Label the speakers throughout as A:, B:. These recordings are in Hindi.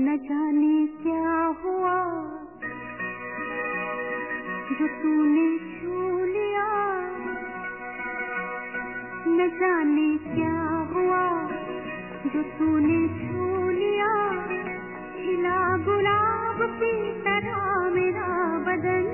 A: न जाने क्या हुआ जो तूने छू लिया, न जाने क्या हुआ जो तूने छू लिया। खिला गुलाब की तरह मेरा बदन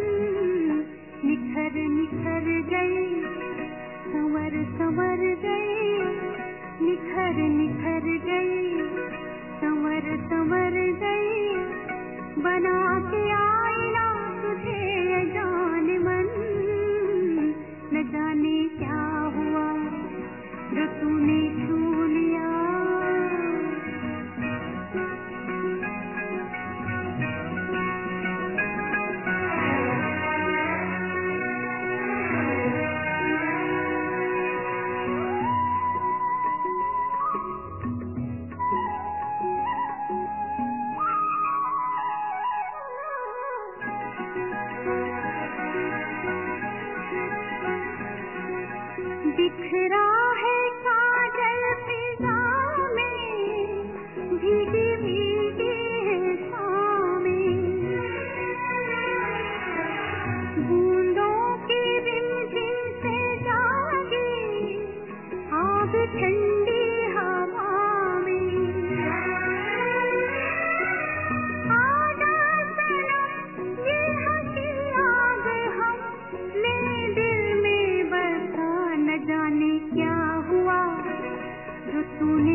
A: निखर निखर गई, संवर संवर गई, निखर निखर गई, संवर संवर गई। बना के आईना तुझे जान मन, न जाने क्या हुआ जो तूने छू लिया। बिखरा है काजल फिजा में, भीगी भीगी है शामें, बूंदों की रिमझिम से जागी आग ठंडी हवा में। आजा सनम ये हंसी आग हम ले दिल में बसा, न जाने क्या हुआ जो तूने